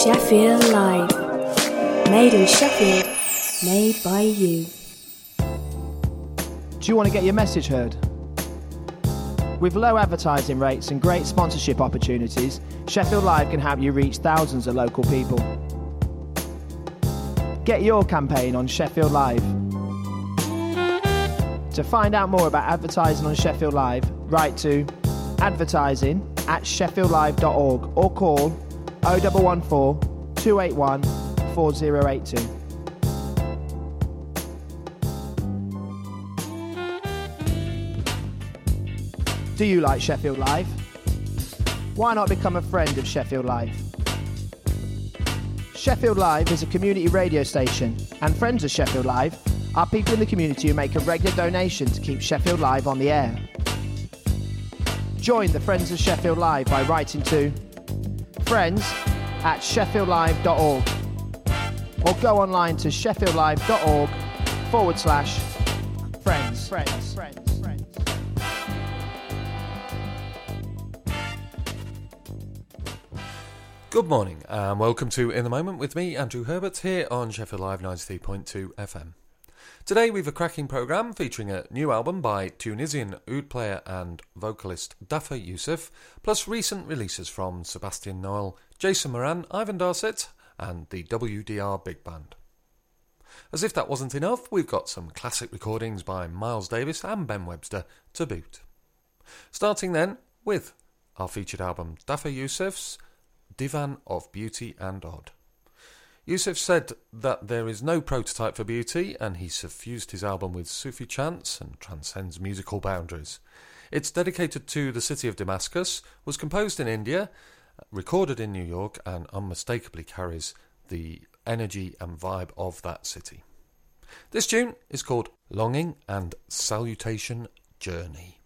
Sheffield Live. Made in Sheffield, made by you. Do you want to get your message heard? With low advertising rates and great sponsorship opportunities, Sheffield Live can help you reach thousands of local people. Get your campaign on Sheffield Live. To find out more about advertising on Sheffield Live, write to advertising@sheffieldlive.org or call 0114 281 4082. Do you like Sheffield Live? Why not become a friend of Sheffield Live? Sheffield Live is a community radio station, and friends of Sheffield Live are people in the community who make a regular donation to keep Sheffield Live on the air. Join the Friends of Sheffield Live by writing to friends@sheffieldlive.org or go online to sheffieldlive.org/friends. Good morning and welcome to In the Moment with me, Andrew Herbert, here on Sheffield Live 93.2 FM. Today we've a cracking programme featuring a new album by Tunisian oud player and vocalist Dafa Youssef, plus recent releases from Sebastian Noel, Jason Moran, Ivan Darcet and the WDR Big Band. As if that wasn't enough, we've got some classic recordings by Miles Davis and Ben Webster to boot. Starting then with our featured album Dafa Youssef's Divan of Beauty and Odd. Youssef said that there is no prototype for beauty, and he suffused his album with Sufi chants and transcends musical boundaries. It's dedicated to the city of Damascus, was composed in India, recorded in New York, and unmistakably carries the energy and vibe of that city. This tune is called Longing and Salutation Journey.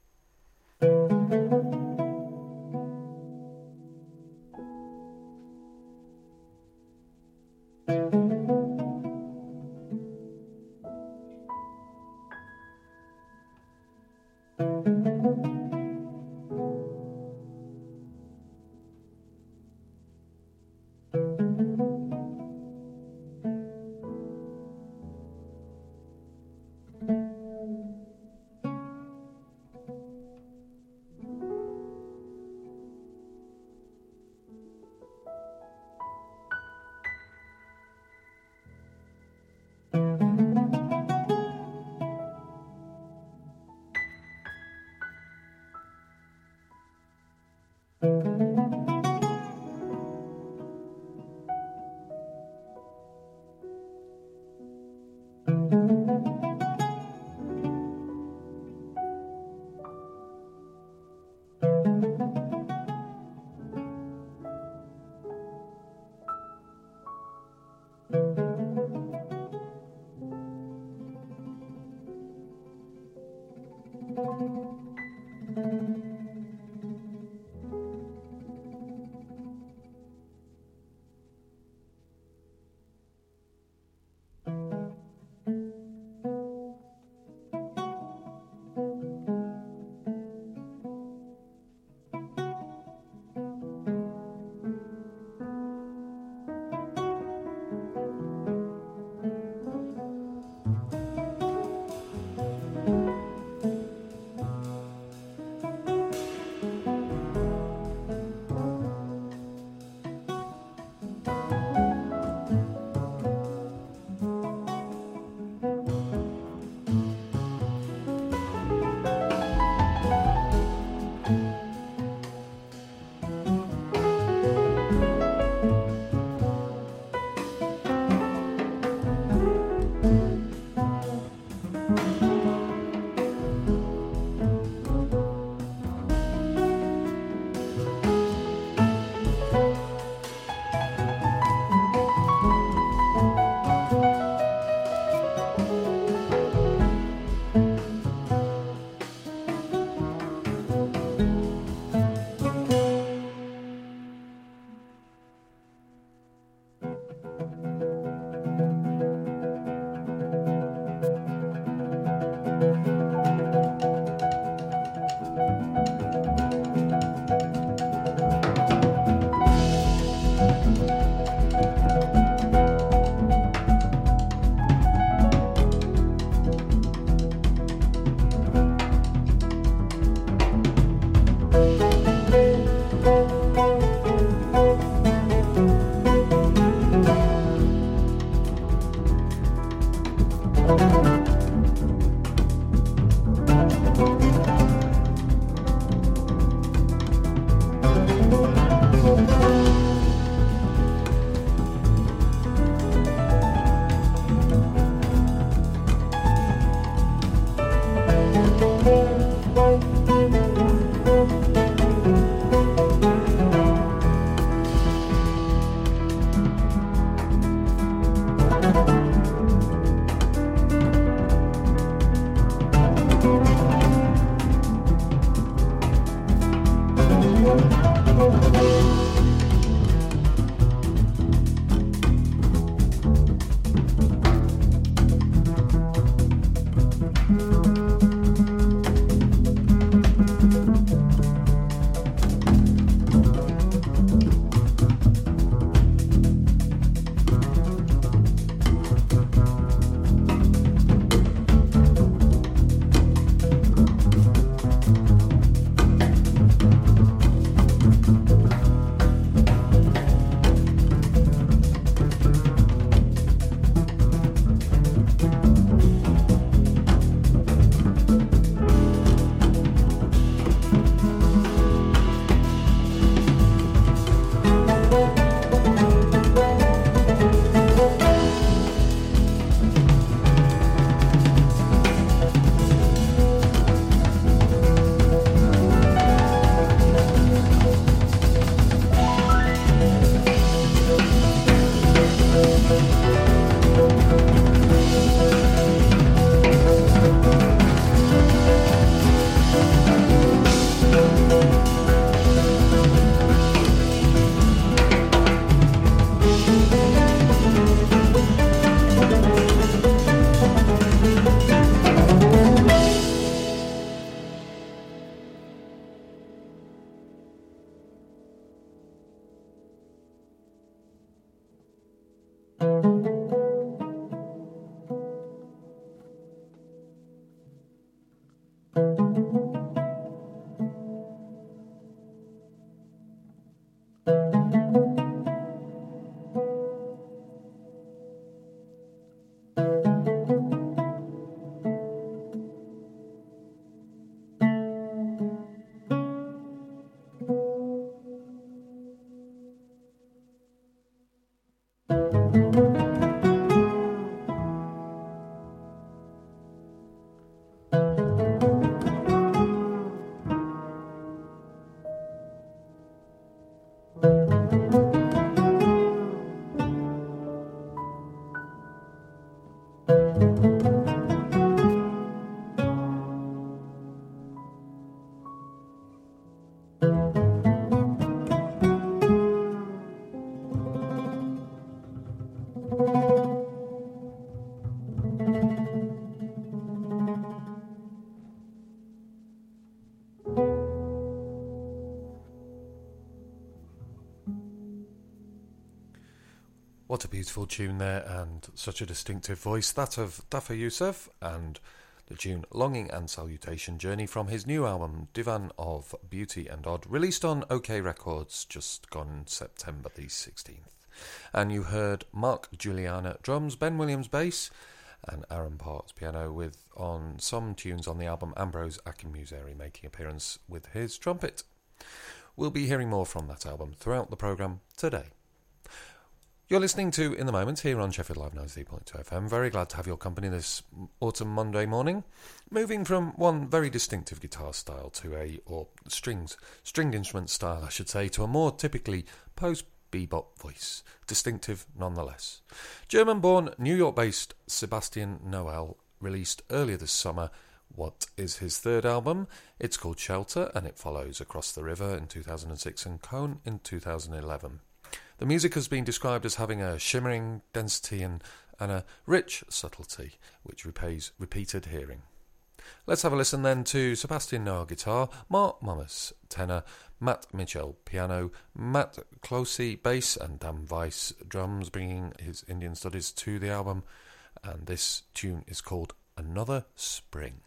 What a beautiful tune there, and such a distinctive voice, that of Dafa Youssef, and the tune Longing and Salutation, Journey, from his new album Divan of Beauty and Odd, released on OK Records just gone September the 16th. And you heard Mark Juliana drums, Ben Williams bass, and Aaron Parks piano, with on some tunes on the album Ambrose Akinmuseri making appearance with his trumpet. We'll be hearing more from that album throughout the programme today. You're listening to In the Moment here on Sheffield Live 93.2 FM. Very glad to have your company this autumn Monday morning. Moving from one very distinctive guitar style to stringed instrument style, I should say, to a more typically post-bebop voice. Distinctive nonetheless. German-born, New York-based Sebastian Noel released earlier this summer what is his third album. It's called Shelter, and it follows Across the River in 2006 and Cone in 2011. The music has been described as having a shimmering density and a rich subtlety, which repays repeated hearing. Let's have a listen then to Sebastian Noel guitar, Mark Mummas tenor, Matt Mitchell piano, Matt Closey bass, and Dan Weiss drums, bringing his Indian studies to the album. And this tune is called Another Spring.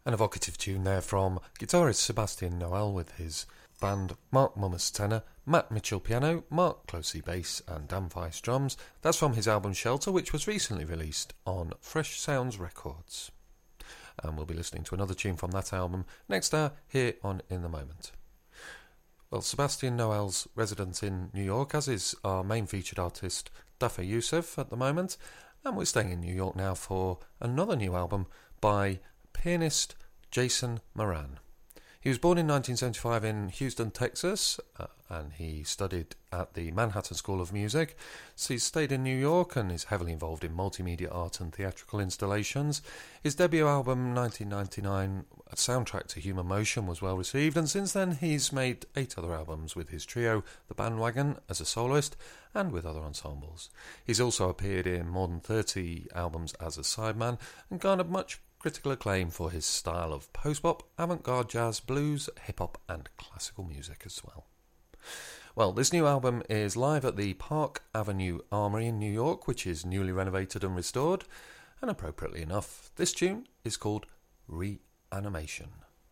An evocative tune there from guitarist Sébastien Noël with his band Mark Mummas tenor, Matt Mitchell piano, Mark Closey bass and Dan Weiss drums. That's from his album Shelter, which was recently released on Fresh Sounds Records. And we'll be listening to another tune from that album next hour here on In The Moment. Well, Sébastien Noël's resident in New York, as is our main featured artist Dafa Youssef at the moment, and we're staying in New York now for another new album by pianist Jason Moran. He was born in 1975 in Houston, Texas, and he studied at the Manhattan School of Music. So he's stayed in New York and is heavily involved in multimedia art and theatrical installations. His debut album, 1999, A Soundtrack to Human Motion, was well received, and since then he's made 8 other albums with his trio, The Bandwagon, as a soloist, and with other ensembles. He's also appeared in more than 30 albums as a sideman, and garnered much critical acclaim for his style of post-bop, avant-garde jazz, blues, hip-hop and classical music as well. Well, this new album is live at the Park Avenue Armory in New York, which is newly renovated and restored, and appropriately enough, this tune is called Reanimation.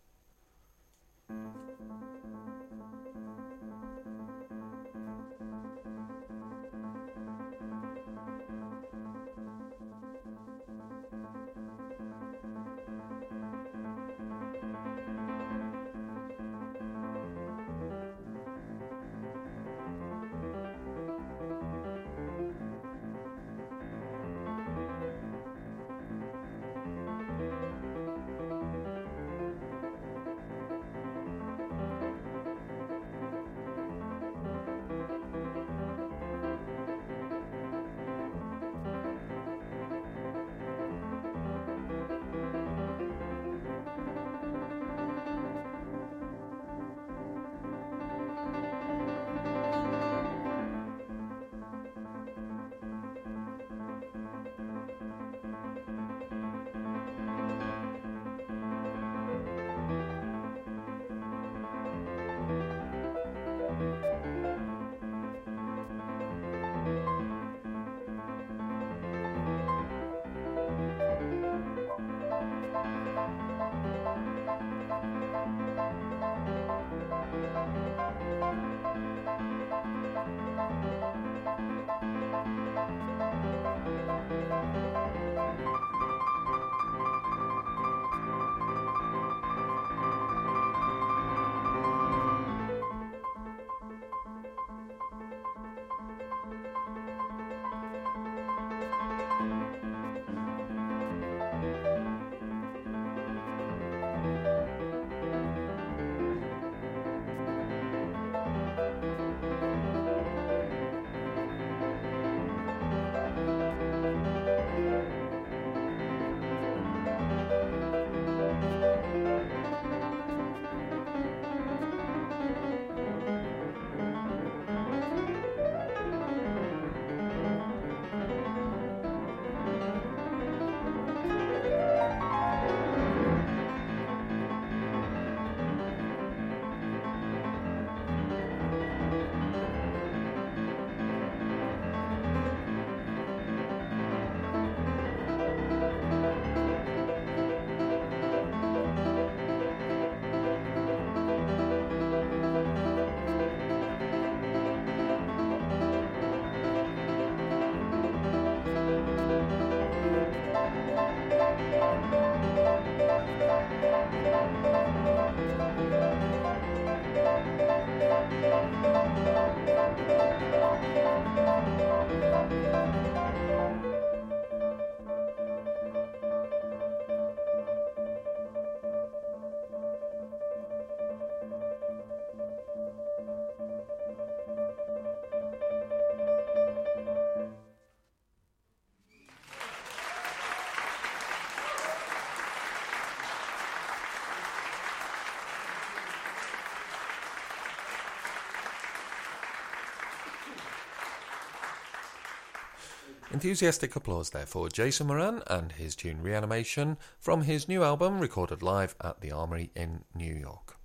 Enthusiastic applause there for Jason Moran and his tune Reanimation from his new album recorded live at the Armory in New York.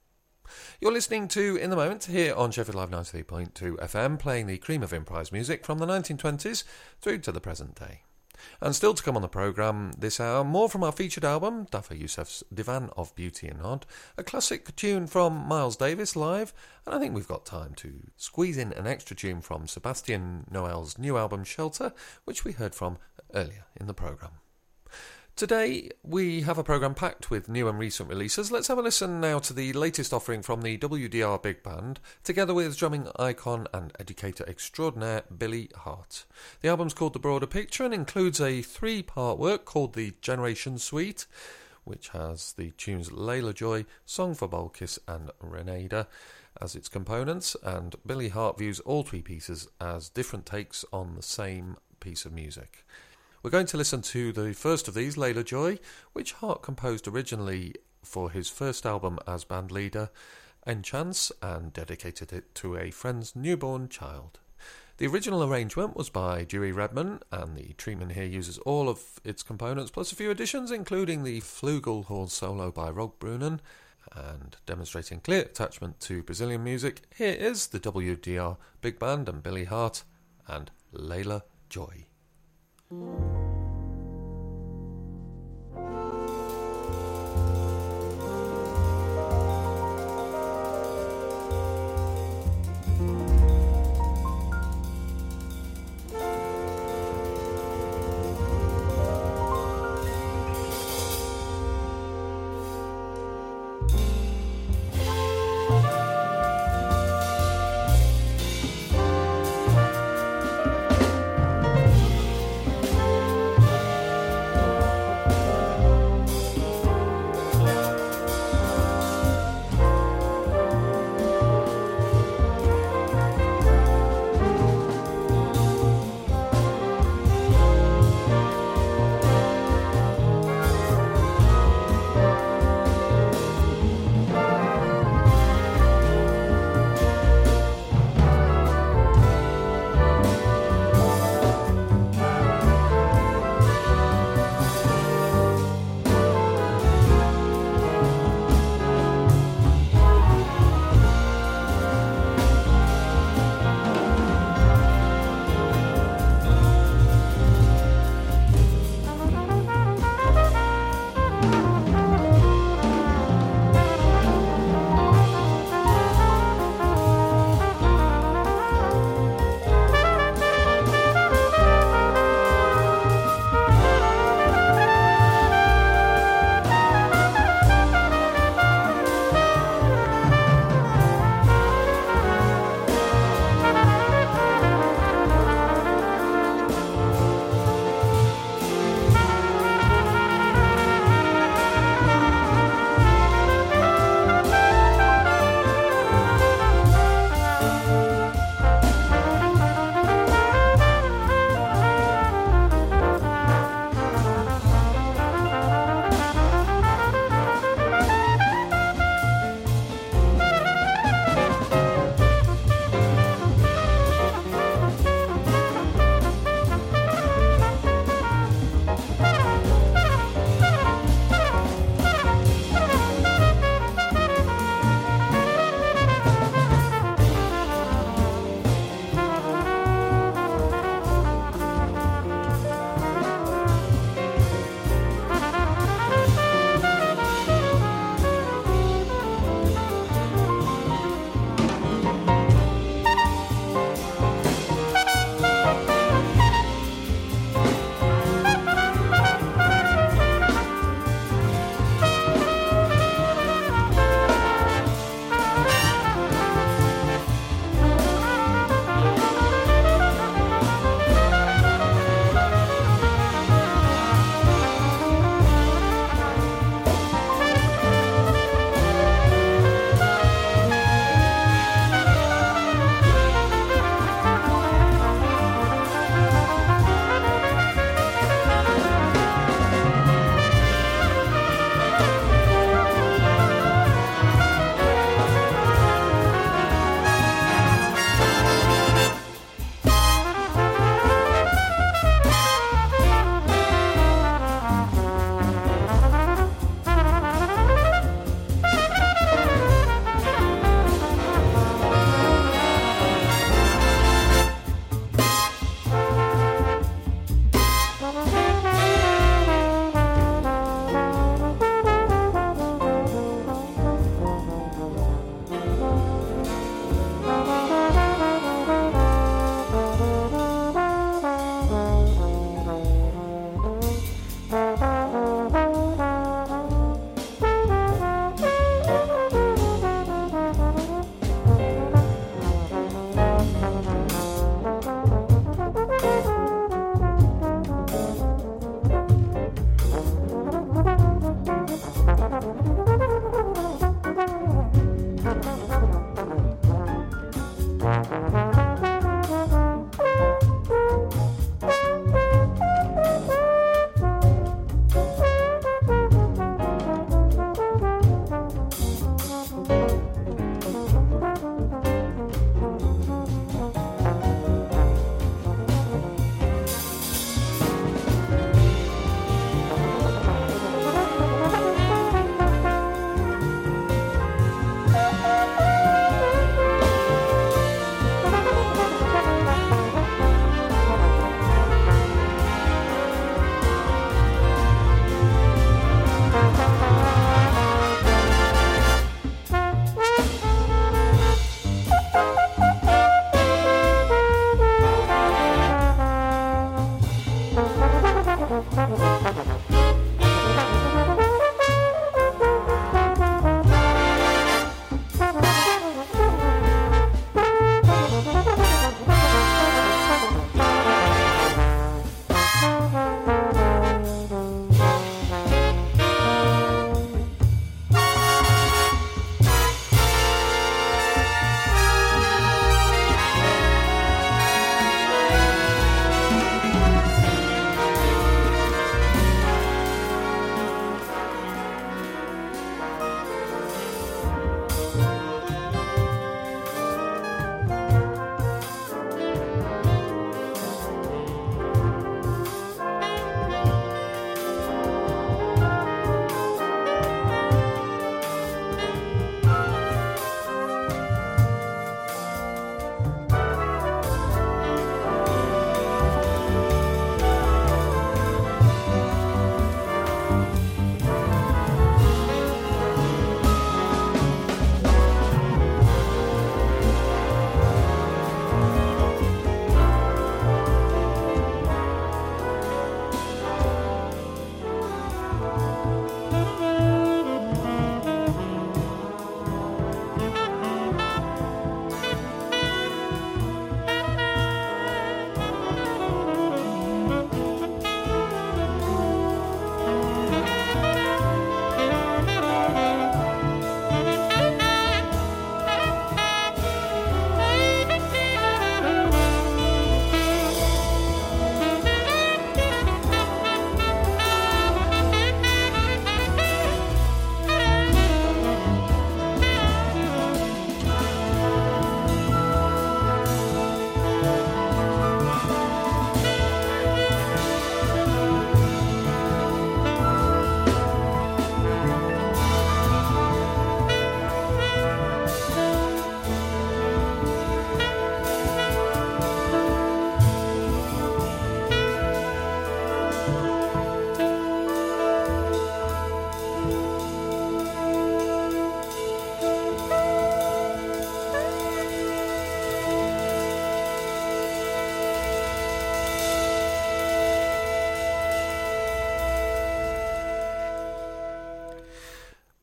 You're listening to In The Moment here on Sheffield Live 93.2 FM, playing the cream of improvised music from the 1920s through to the present day. And still to come on the programme this hour, more from our featured album, Dafa Youssef's Divan of Beauty and Odd, a classic tune from Miles Davis live, and I think we've got time to squeeze in an extra tune from Sebastian Noel's new album Shelter, which we heard from earlier in the programme. Today we have a programme packed with new and recent releases. Let's have a listen now to the latest offering from the WDR Big Band, together with drumming icon and educator extraordinaire Billy Hart. The album's called The Broader Picture and includes a 3-part work called the Generation Suite, which has the tunes Layla Joy, Song for Balkis and Renada as its components, and Billy Hart views all 3 pieces as different takes on the same piece of music. We're going to listen to the first of these, Layla Joy, which Hart composed originally for his first album as band leader, Enchance, and dedicated it to a friend's newborn child. The original arrangement was by Dewey Redman, and the treatment here uses all of its components plus a few additions, including the flugelhorn solo by Rog Brunen, and demonstrating clear attachment to Brazilian music. Here is the WDR Big Band and Billy Hart and Layla Joy.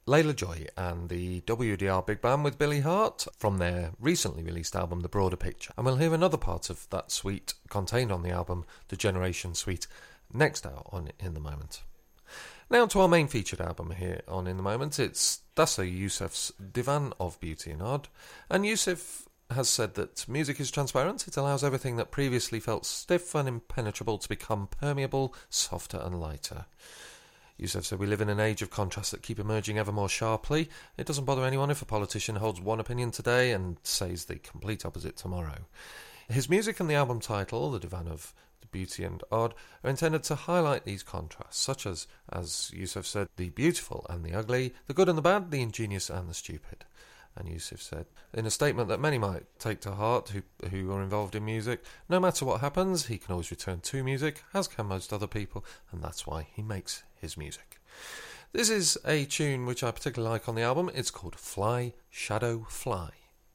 Layla Joy and the WDR Big Band with Billy Hart from their recently released album The Broader Picture. And we'll hear another part of that suite contained on the album The Generation Suite next out on In the Moment. Now to our main featured album here on In the Moment. It's Dasa Yusuf's Divan of Beauty and Odd, and Yusuf has said that music is transparent. It allows everything that previously felt stiff and impenetrable to become permeable, softer and lighter. Yusuf said, we live in an age of contrasts that keep emerging ever more sharply. It doesn't bother anyone if a politician holds one opinion today and says the complete opposite tomorrow. His music and the album title, The Divan of Beauty and Odd, are intended to highlight these contrasts, such as Yusuf said, the beautiful and the ugly, the good and the bad, the ingenious and the stupid. And Yusuf said, in a statement that many might take to heart who are involved in music, no matter what happens, he can always return to music, as can most other people, and that's why he makes his music. This is a tune which I particularly like on the album. It's called Fly, Shadow, Fly.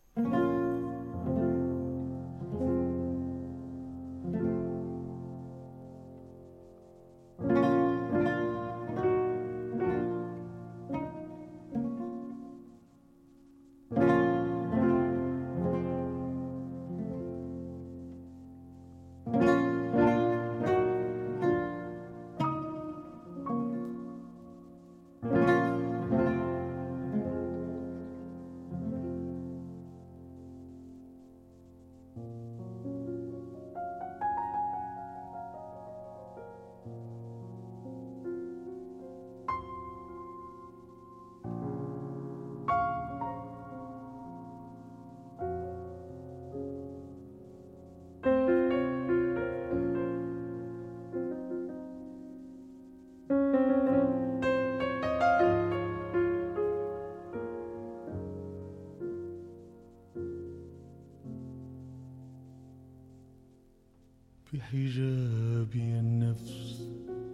بحجابي النفس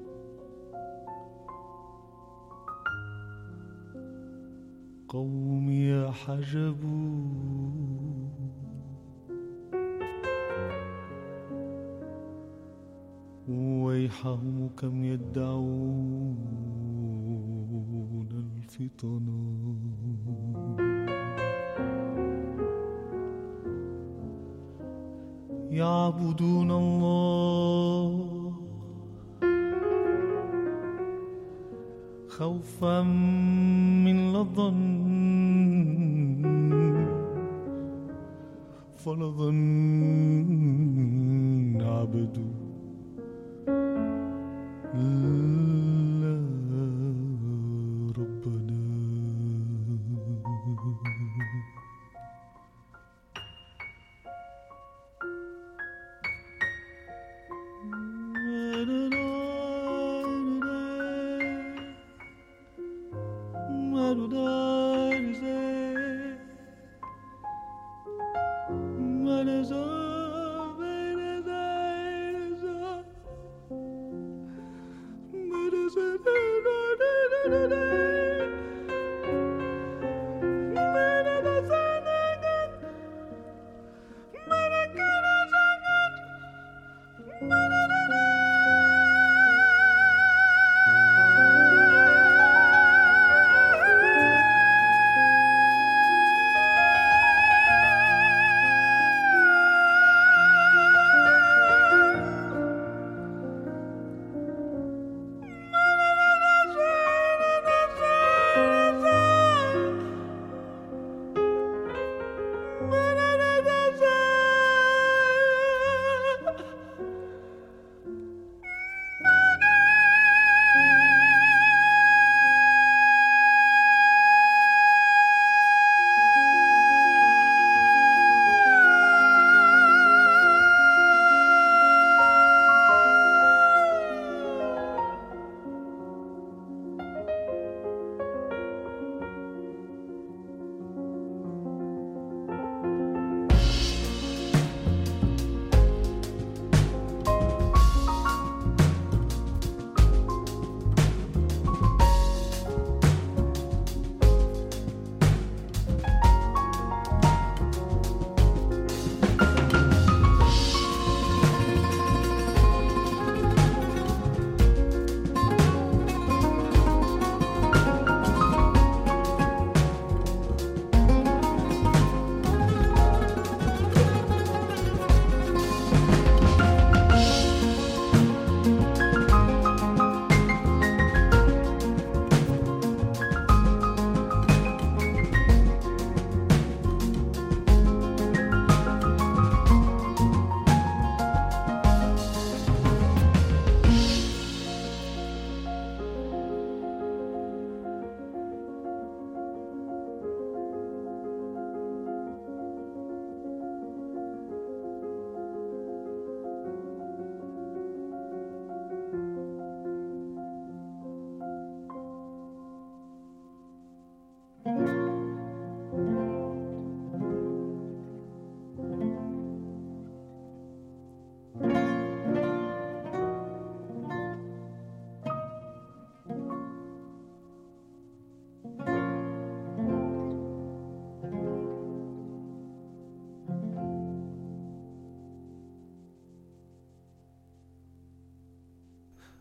قومي حجبوا ويحهم كم يدعون الفطنا يعبدون الله خوفا من لظن فلظن عبدوا لا ربنا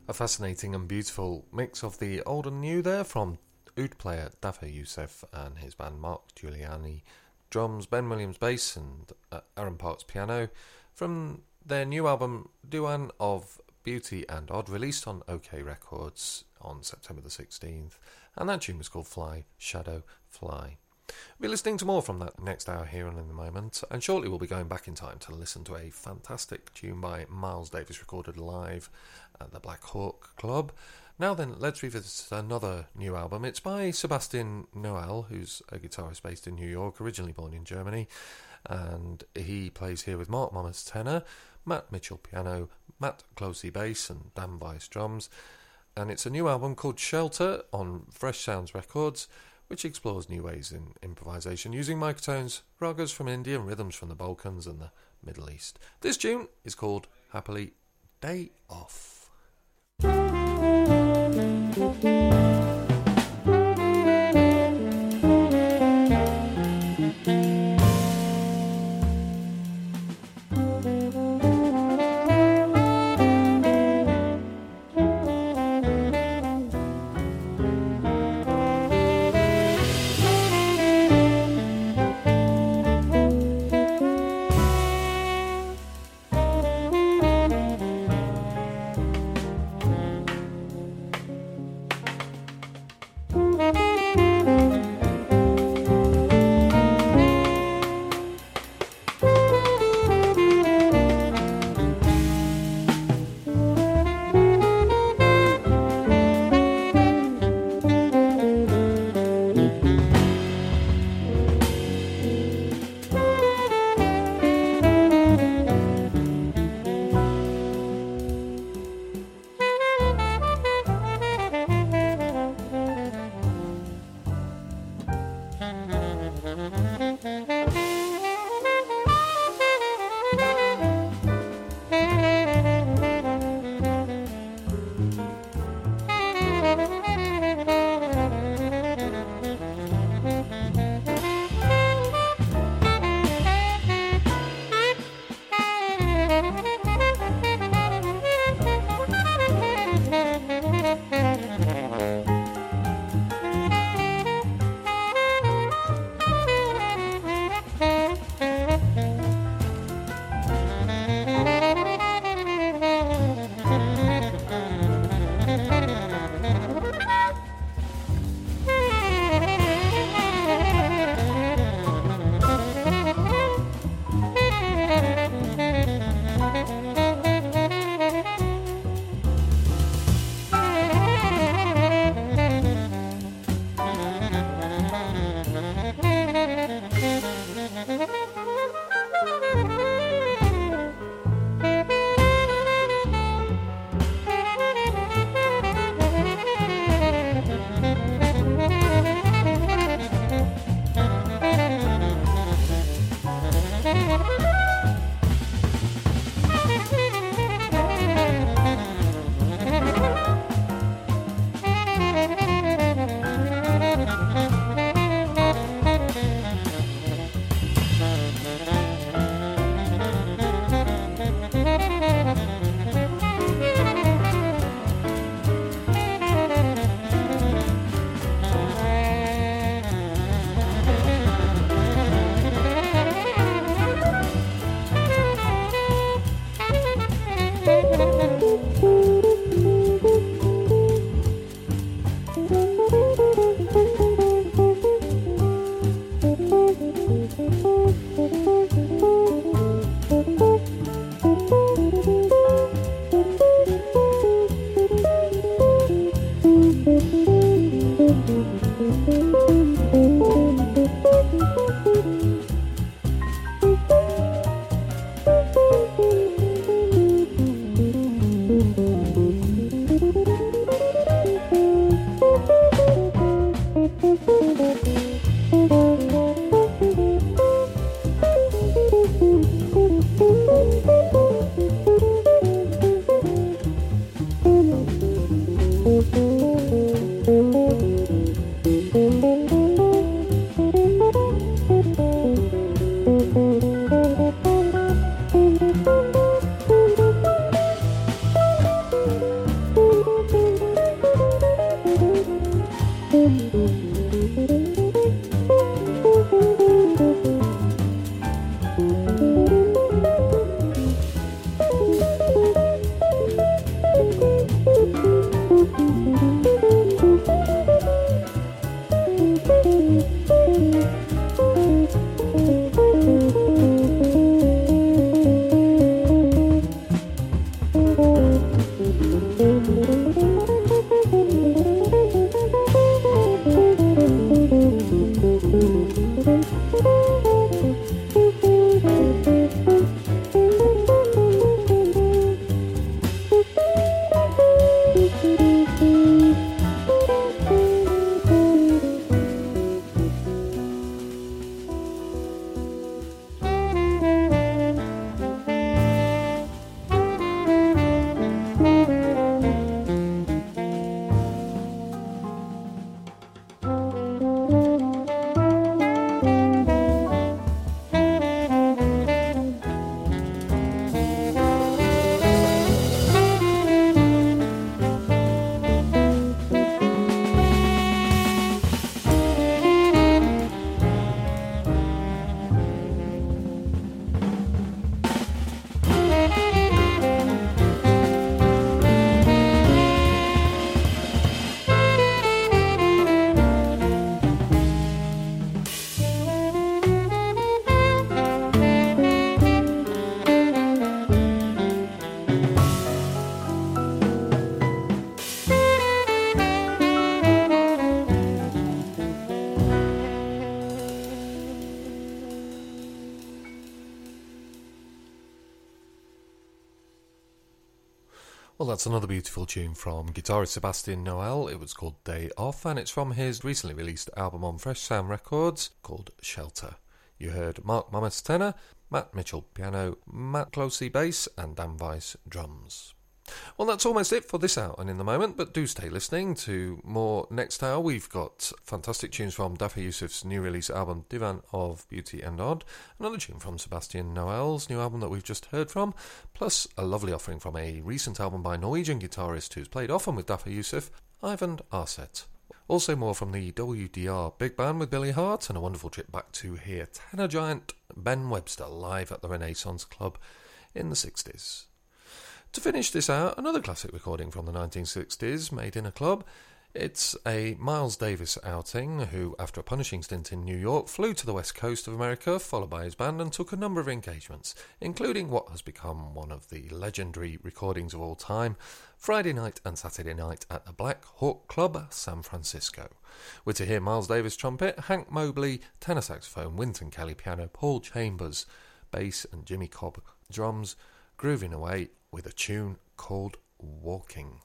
A fascinating and beautiful mix of the old and new there from oud player Dafa Youssef and his band Mark Giuliani drums, Ben Williams bass and Aaron Parks piano from their new album Duan of Beauty and Odd, released on OK Records on September the 16th, and that tune was called Fly, Shadow, Fly. We'll be listening to more from that next hour here and in a moment, and shortly we'll be going back in time to listen to a fantastic tune by Miles Davis recorded live at the Black Hawk Club. Now then, let's revisit another new album. It's by Sebastian Noel, who's a guitarist based in New York, originally born in Germany, and he plays here with Mark Mommers tenor, Matt Mitchell piano, Matt Closey bass and Dan Weiss drums, and it's a new album called Shelter on Fresh Sounds Records, which explores new ways in improvisation using microtones, ragas from India and rhythms from the Balkans and the Middle East. This tune is called Happily Day Off. Well, that's another beautiful tune from guitarist Sebastian Noel. It was called Day Off, and it's from his recently released album on Fresh Sound Records called Shelter. You heard Mark Mamas tenor, Matt Mitchell piano, Matt Closey bass, and Dan Weiss drums. Well, that's almost it for this hour and in the moment, but do stay listening to more next hour. We've got fantastic tunes from Dafa Yusuf's new release album Divan of Beauty and Odd, another tune from Sebastian Noel's new album that we've just heard from, plus a lovely offering from a recent album by Norwegian guitarist who's played often with Dafa Yusuf, Ivan Arset. Also more from the WDR Big Band with Billy Hart, and a wonderful trip back to hear tenor giant Ben Webster live at the Renaissance Club in the 60s. To finish this hour, another classic recording from the 1960s, made in a club. It's a Miles Davis outing, who, after a punishing stint in New York, flew to the west coast of America, followed by his band, and took a number of engagements, including what has become one of the legendary recordings of all time, Friday Night and Saturday Night at the Black Hawk Club, San Francisco. We're to hear Miles Davis trumpet, Hank Mobley tenor saxophone, Wynton Kelly piano, Paul Chambers bass, and Jimmy Cobb drums, grooving away with a tune called Walking.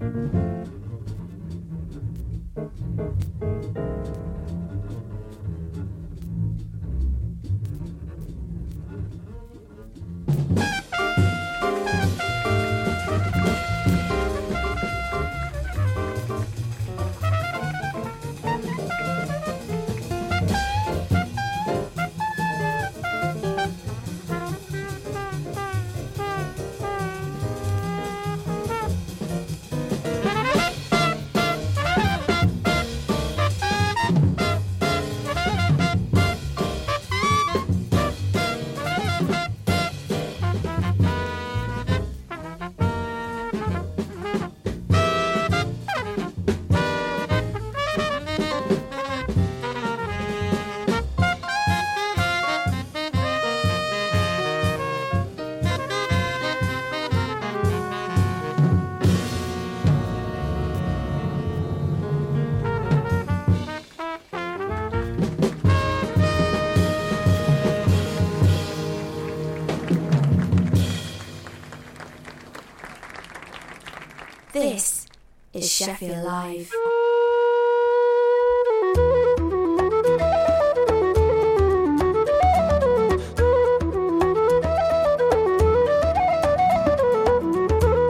This is Sheffield Live.